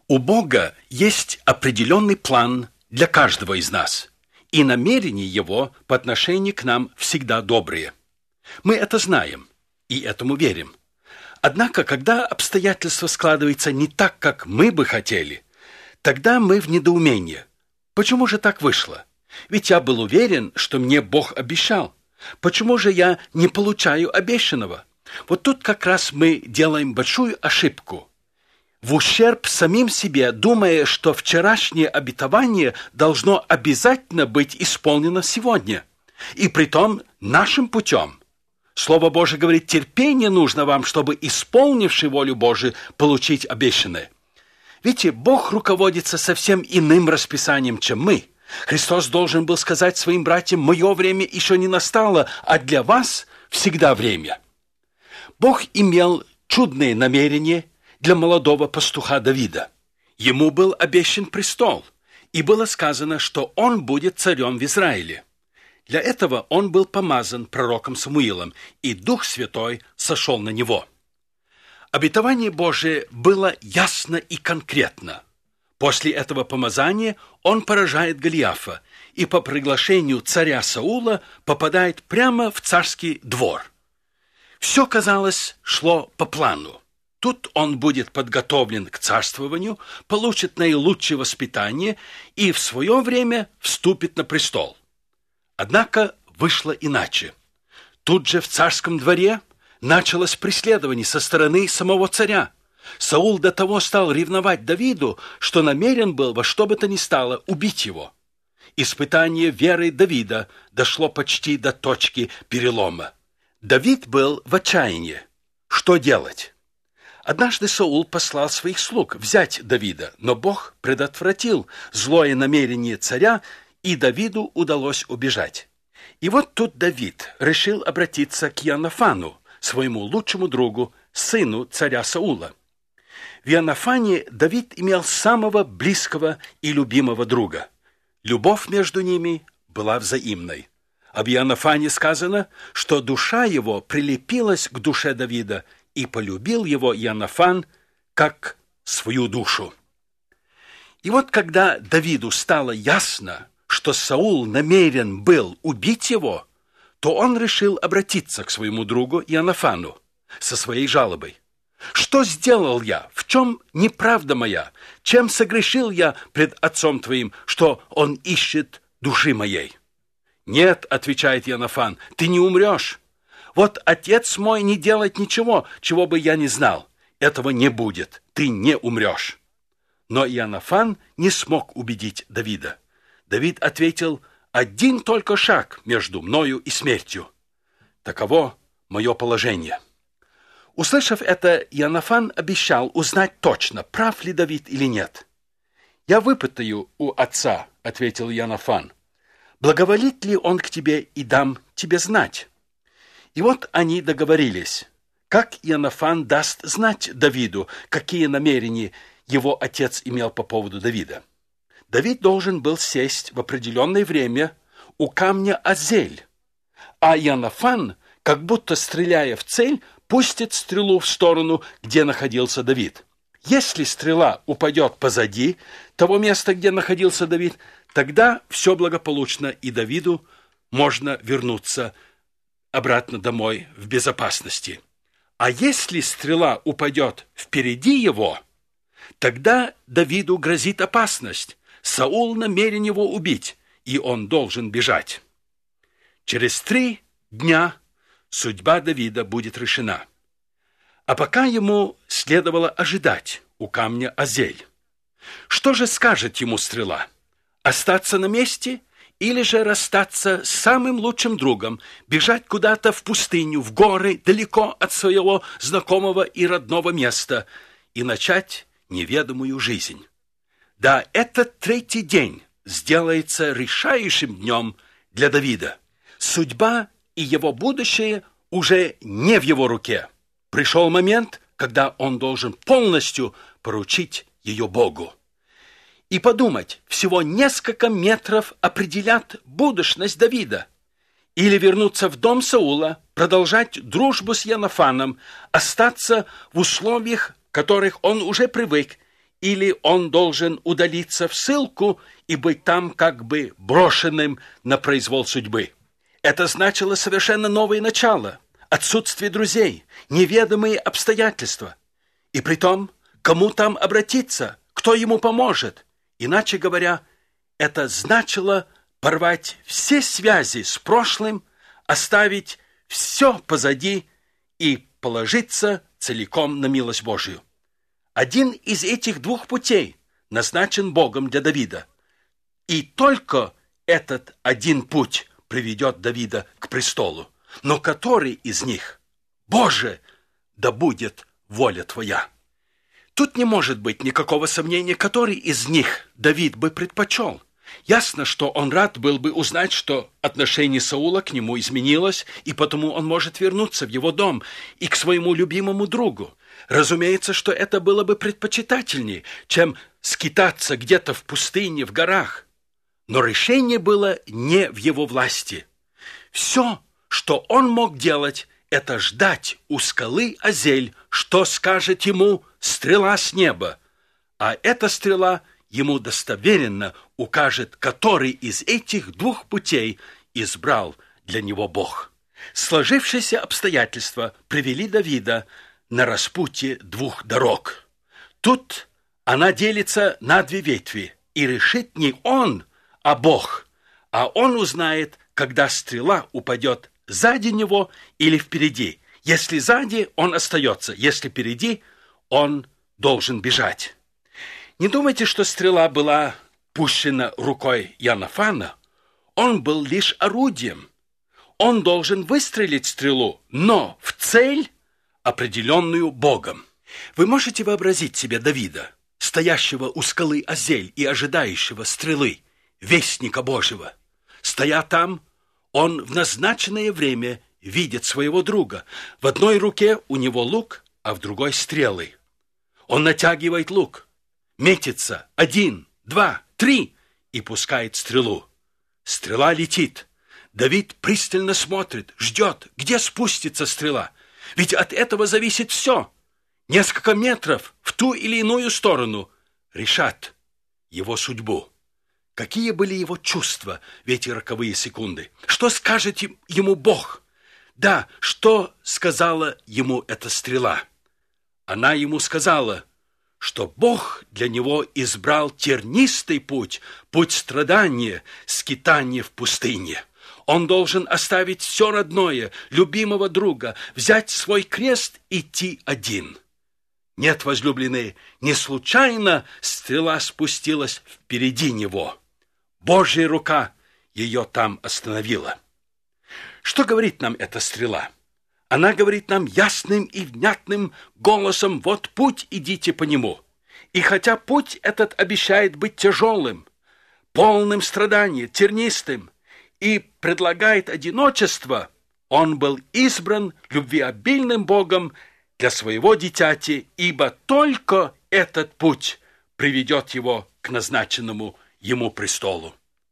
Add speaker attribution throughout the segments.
Speaker 1: У Бога есть определенный план для каждого из нас, и намерения Его по отношению к нам всегда добрые. Мы это знаем и этому верим. Однако, когда обстоятельства складываются не так, как мы бы хотели, тогда мы в недоумении. Почему же так вышло? Ведь я был уверен, что мне Бог обещал. Почему же я не получаю обещанного? Вот тут как раз мы делаем большую ошибку. В ущерб самим себе, думая, что вчерашнее обетование должно обязательно быть исполнено сегодня. И притом нашим путем. Слово Божие говорит, терпение нужно вам, чтобы, исполнивши волю Божию, получить обещанное. Видите, Бог руководится совсем иным расписанием, чем мы. Христос должен был сказать своим братьям, «Мое время еще не настало, а для вас всегда время». Бог имел чудные намерения для молодого пастуха Давида. Ему был обещан престол, и было сказано, что он будет царем в Израиле. Для этого он был помазан пророком Самуилом, и Дух Святой сошел на него. Обетование Божие было ясно и конкретно. После этого помазания он поражает Голиафа и по приглашению царя Саула попадает прямо в царский двор. Все, казалось, шло по плану. Тут он будет подготовлен к царствованию, получит наилучшее воспитание и в свое время вступит на престол. Однако вышло иначе. Тут же в царском дворе началось преследование со стороны самого царя. Саул до того стал ревновать Давиду, что намерен был во что бы то ни стало убить его. Испытание веры Давида дошло почти до точки перелома. Давид был в отчаянии. Что делать? Однажды Саул послал своих слуг взять Давида, но Бог предотвратил злое намерение царя, и Давиду удалось убежать. И вот тут Давид решил обратиться к Иоаннафану, своему лучшему другу, сыну царя Саула. В Иоаннафане Давид имел самого близкого и любимого друга. Любовь между ними была взаимной. Об Иоаннафане сказано, что душа его прилепилась к душе Давида, и полюбил его Иоаннафан как свою душу. И вот когда Давиду стало ясно, что Саул намерен был убить его, то он решил обратиться к своему другу Иоаннафану со своей жалобой. «Что сделал я? В чем неправда моя? Чем согрешил я пред отцом твоим, что он ищет души моей?» «Нет, — отвечает Иоаннафан, — ты не умрешь. Вот отец мой не делает ничего, чего бы я не знал. Этого не будет, ты не умрешь». Но Иоаннафан не смог убедить Давида. Давид ответил, «Один только шаг между мною и смертью. Таково мое положение». Услышав это, Иоаннафан обещал узнать точно, прав ли Давид или нет. «Я выпытаю у отца, — ответил Иоаннафан, — благоволит ли он к тебе и дам тебе знать». И вот они договорились, как Иоаннафан даст знать Давиду, какие намерения его отец имел по поводу Давида. Давид должен был сесть в определенное время у камня Азель, а Иоаннафан, как будто стреляя в цель, пустит стрелу в сторону, где находился Давид. Если стрела упадет позади того места, где находился Давид, тогда все благополучно, и Давиду можно вернуться обратно домой в безопасности. А если стрела упадет впереди его, тогда Давиду грозит опасность. Саул намерен его убить, и он должен бежать. Через 3 дня судьба Давида будет решена. А пока ему следовало ожидать у камня Азель. Что же скажет ему стрела? Остаться на месте или же расстаться с самым лучшим другом, бежать куда-то в пустыню, в горы, далеко от своего знакомого и родного места и начать неведомую жизнь? Да, этот 3-й день сделается решающим днем для Давида. Судьба и его будущее уже не в его руке. Пришел момент, когда он должен полностью поручить ее Богу. И подумать, всего несколько метров определят будущность Давида. Или вернуться в дом Саула, продолжать дружбу с Иоаннафаном, остаться в условиях, к которых он уже привык, или он должен удалиться в ссылку и быть там как бы брошенным на произвол судьбы. Это значило совершенно новое начало, отсутствие друзей, неведомые обстоятельства. И притом, кому там обратиться, кто ему поможет? Иначе говоря, это значило порвать все связи с прошлым, оставить все позади и положиться целиком на милость Божию. Один из этих двух путей назначен Богом для Давида. И только этот один путь приведет Давида к престолу. Но который из них? Боже, да будет воля Твоя. Тут не может быть никакого сомнения, который из них Давид бы предпочел. Ясно, что он рад был бы узнать, что отношение Саула к нему изменилось, и потому он может вернуться в его дом и к своему любимому другу. Разумеется, что это было бы предпочитательнее, чем скитаться где-то в пустыне, в горах. Но решение было не в его власти. Все, что он мог делать, это ждать у скалы Азель, что скажет ему стрела с неба. А эта стрела ему достоверенно укажет, который из этих двух путей избрал для него Бог. Сложившиеся обстоятельства привели Давида на распутье двух дорог. Тут она делится на две ветви, и решит не он, а Бог. А он узнает, когда стрела упадет сзади него или впереди. Если сзади, он остается, если впереди, он должен бежать. Не думайте, что стрела была пущена рукой Иоаннафана. Он был лишь орудием. Он должен выстрелить стрелу, но в цель, определенную Богом. Вы можете вообразить себе Давида, стоящего у скалы Азель и ожидающего стрелы, вестника Божьего. Стоя там, он в назначенное время видит своего друга. В одной руке у него лук, а в другой стрелы. Он натягивает лук, метится 1, 2, 3 и пускает стрелу. Стрела летит. Давид пристально смотрит, ждет, где спустится стрела. Ведь от этого зависит все. Несколько метров в ту или иную сторону решат его судьбу. Какие были его чувства в эти роковые секунды? Что скажет ему Бог? Да, что сказала ему эта стрела? Она ему сказала, что Бог для него избрал тернистый путь, путь страдания, скитания в пустыне. Он должен оставить все родное, любимого друга, взять свой крест и идти один. Нет, возлюбленные, не случайно стрела спустилась впереди него. Божья рука ее там остановила. Что говорит нам эта стрела? Она говорит нам ясным и внятным голосом: вот путь, идите по нему. И хотя путь этот обещает быть тяжелым, полным страдания, тернистым, и предлагает одиночество, он был избран любвеобильным Богом для своего дитяти, ибо только этот путь приведет его к назначенному ему престолу.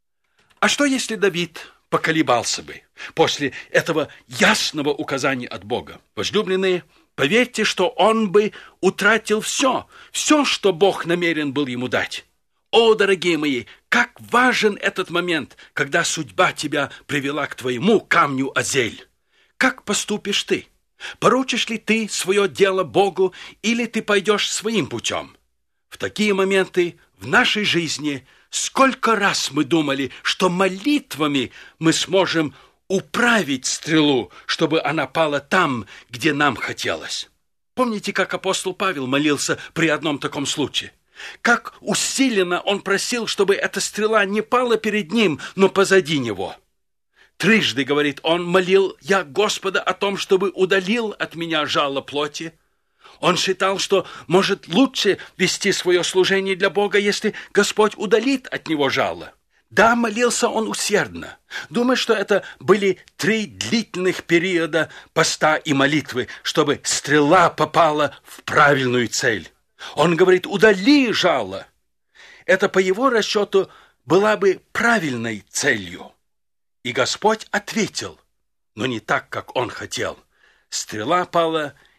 Speaker 1: А что, если Давид поколебался бы после этого ясного указания от Бога? Возлюбленные, поверьте, что он бы утратил все, что Бог намерен был ему дать. О, дорогие мои, как важен этот момент, когда судьба тебя привела к твоему камню Азель. Как поступишь ты? Поручишь ли ты свое дело Богу, или ты пойдешь своим путем? В такие моменты в нашей жизни сколько раз мы думали, что молитвами мы сможем управить стрелу, чтобы она пала там, где нам хотелось. Помните, как апостол Павел молился при одном таком случае? Как усиленно он просил, чтобы эта стрела не пала перед ним, но позади него. Трижды, говорит он, молил я Господа о том, чтобы удалил от меня жало плоти. Он считал, что может лучше вести свое служение для Бога, если Господь удалит от него жало. Да, молился он усердно. Думаю, что это были 3 длительных периода поста и молитвы, чтобы стрела попала в правильную цель. Он говорит: удали жало. Это, по его расчету, была бы правильной целью. И Господь ответил, но не так, как он хотел. Стрела пала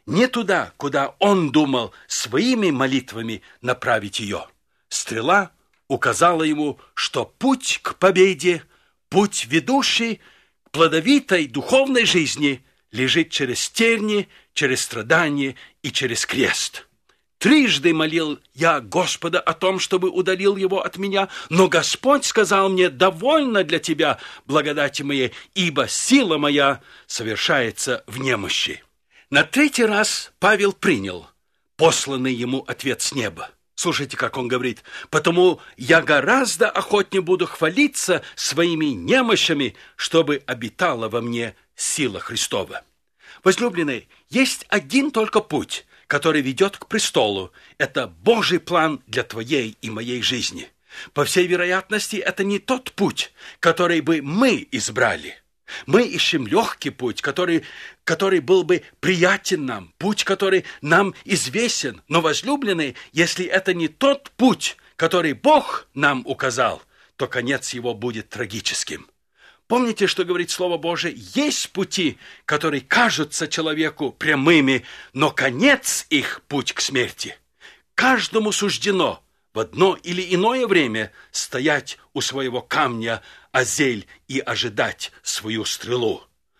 Speaker 1: не туда, куда он думал своими молитвами направить ее. Стрела указала ему, что путь к победе, путь, ведущий к плодовитой духовной жизни, лежит через терни, через страдания и через крест. Трижды молил я Господа о том, чтобы удалил его от меня, но Господь сказал мне: довольно для тебя благодати моей, ибо сила моя совершается в немощи. На третий раз Павел принял посланный ему ответ с неба. Слушайте, как он говорит: «Потому я гораздо охотнее буду хвалиться своими немощами, чтобы обитала во мне сила Христова». Возлюбленные, есть один только путь, который ведет к престолу. Это Божий план для твоей и моей жизни. По всей вероятности, это не тот путь, который бы мы избрали. Мы ищем легкий путь, который был бы приятен нам, путь, который нам известен. Но, возлюбленные, если это не тот путь, который Бог нам указал, то конец его будет трагическим. Помните, что говорит Слово Божие? Есть пути, которые кажутся человеку прямыми, но конец их – путь к смерти. Каждому суждено в одно или иное время стоять у своего камня Азель и ожидать свою стрелу.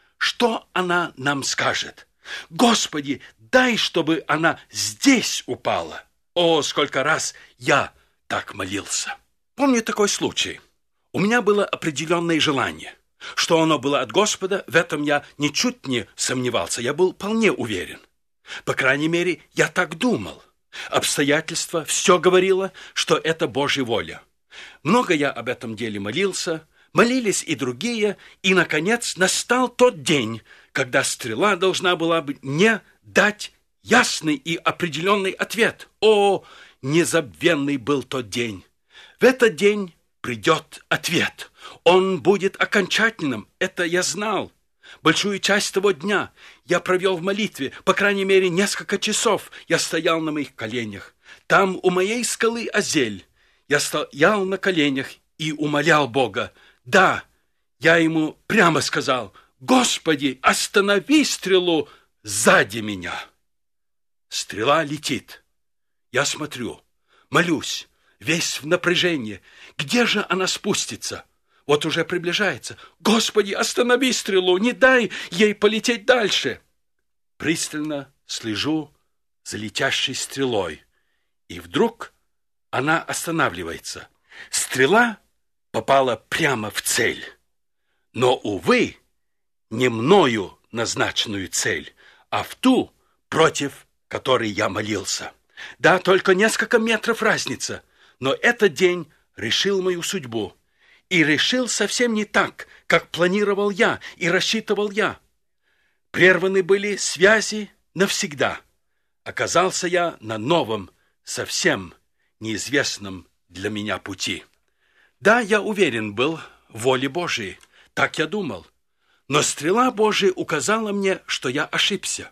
Speaker 1: Что она нам скажет? Господи, дай, чтобы она здесь упала. О, сколько раз я так молился. Помню такой случай. У меня было определенное желание. Что оно было от Господа, в этом я ничуть не сомневался. Я был вполне уверен. По крайней мере, я так думал. Обстоятельства все говорило, что это Божья воля. Много я об этом деле молился, молились и другие, и, наконец, настал тот день, когда стрела должна была бы мне дать ясный и определенный ответ. О, незабвенный был тот день! В этот день придет ответ. Он будет окончательным, это я знал. Большую часть того дня я провел в молитве, по крайней мере, несколько часов я стоял на моих коленях. Там, у моей скалы Азель, я стоял на коленях и умолял Бога. Да, я ему прямо сказал: «Господи, останови стрелу сзади меня». Стрела летит. Я смотрю, молюсь, весь в напряжении. Где же она спустится? Вот уже приближается. «Господи, останови стрелу, не дай ей полететь дальше». Пристально слежу за летящей стрелой. И вдруг она останавливается. Стрела попала прямо в цель. Но, увы, не мною назначенную цель, а в ту, против которой я молился. Да, только несколько метров разница. Но этот день решил мою судьбу. И решил совсем не так, как планировал я и рассчитывал я. Прерваны были связи навсегда. Оказался я на новом, совсем неизвестном для меня пути. Да, я уверен был в воле Божией, так я думал. Но стрела Божия указала мне, что я ошибся.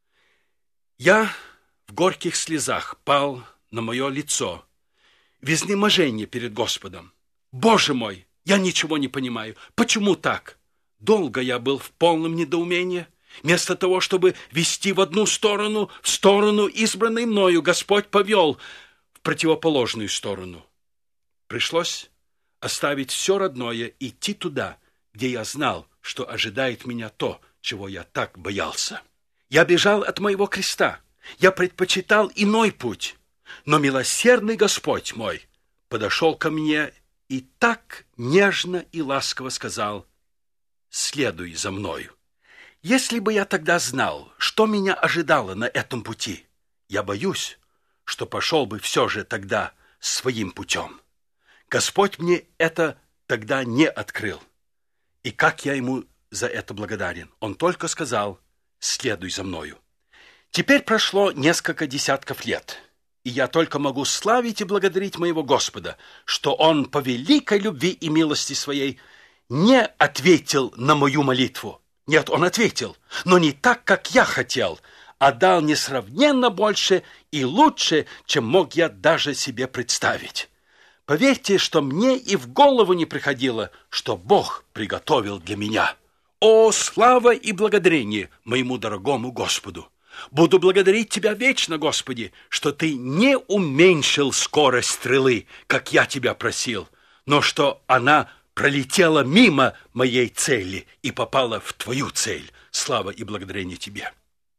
Speaker 1: Я в горьких слезах пал на мое лицо, в изнеможении перед Господом. Боже мой, я ничего не понимаю. Почему так? Долго я был в полном недоумении. Вместо того, чтобы вести в одну сторону, в сторону, избранной мною, Господь повел в противоположную сторону. Пришлось оставить все родное, идти туда, где я знал, что ожидает меня то, чего я так боялся. Я бежал от моего креста. Я предпочитал иной путь. Но милосердный Господь мой подошел ко мне и так нежно и ласково сказал: «Следуй за мною». Если бы я тогда знал, что меня ожидало на этом пути, я боюсь, что пошел бы все же тогда своим путем. Господь мне это тогда не открыл. И как я ему за это благодарен. Он только сказал: «Следуй за мною». Теперь прошло несколько десятков лет. И я только могу славить и благодарить моего Господа, что Он по великой любви и милости Своей не ответил на мою молитву. Нет, Он ответил, но не так, как я хотел, а дал несравненно больше и лучше, чем мог я даже себе представить. Поверьте, что мне и в голову не приходило, что Бог приготовил для меня. О, слава и благодарение моему дорогому Господу! Буду благодарить Тебя вечно, Господи, что Ты не уменьшил скорость стрелы, как я Тебя просил, но что она пролетела мимо моей цели и попала в Твою цель. Слава и благодарение Тебе.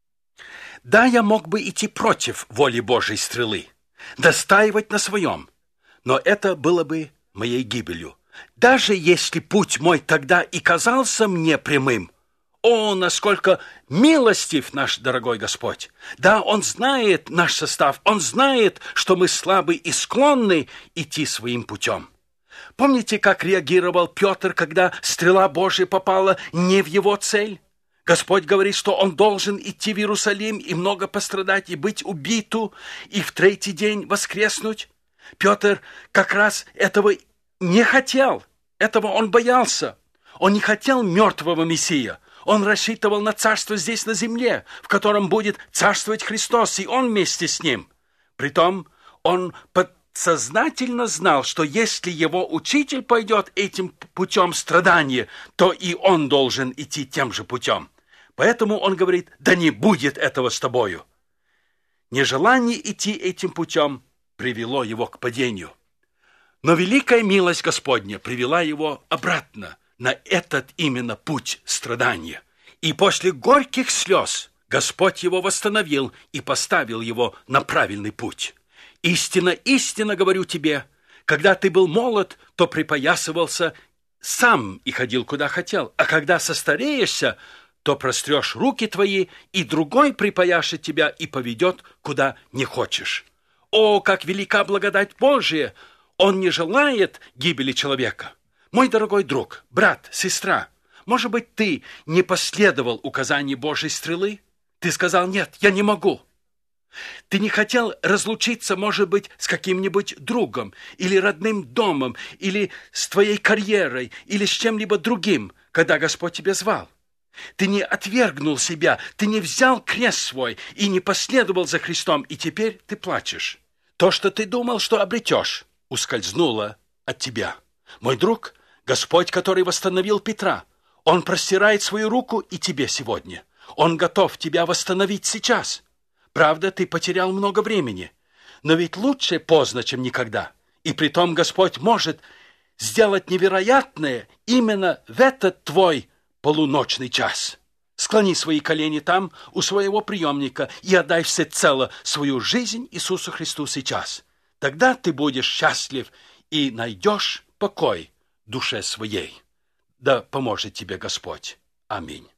Speaker 1: Да, я мог бы идти против воли Божьей стрелы, достаивать на своем, но это было бы моей гибелью. Даже если путь мой тогда и казался мне прямым, о, насколько милостив наш дорогой Господь! Да, Он знает наш состав, Он знает, что мы слабы и склонны идти своим путем. Помните, как реагировал Петр, когда стрела Божья попала не в его цель? Господь говорит, что он должен идти в Иерусалим и много пострадать, и быть убиту, и в третий день воскреснуть. Петр как раз этого не хотел, этого он боялся. Он не хотел мертвого Мессия. Он рассчитывал на царство здесь, на земле, в котором будет царствовать Христос, и он вместе с ним. Притом он подсознательно знал, что если его учитель пойдет этим путем страдания, то и он должен идти тем же путем. Поэтому он говорит: да не будет этого с тобою. Нежелание идти этим путем привело его к падению. Но великая милость Господня привела его обратно на этот именно путь страдания. И после горьких слез Господь его восстановил и поставил его на правильный путь. Истинно, истинно говорю тебе, когда ты был молод, то припоясывался сам и ходил куда хотел, а когда состареешься, то прострешь руки твои, и другой припояшет тебя и поведет, куда не хочешь. О, как велика благодать Божия! Он не желает гибели человека. Мой дорогой друг, брат, сестра, может быть, ты не последовал указаний Божьей стрелы? Ты сказал: нет, я не могу. Ты не хотел разлучиться, может быть, с каким-нибудь другом, или родным домом, или с твоей карьерой, или с чем-либо другим, когда Господь тебя звал. Ты не отвергнул себя, ты не взял крест свой и не последовал за Христом, и теперь ты плачешь. То, что ты думал, что обретешь, ускользнуло от тебя. Мой друг, Господь, который восстановил Петра, Он простирает свою руку и тебе сегодня. Он готов тебя восстановить сейчас. Правда, ты потерял много времени, но ведь лучше поздно, чем никогда. И притом Господь может сделать невероятное именно в этот твой полуночный час. Склони свои колени там, у своего приемника, и отдай всецело свою жизнь Иисусу Христу сейчас. Тогда ты будешь счастлив и найдешь покой душе своей. Да поможет тебе Господь. Аминь.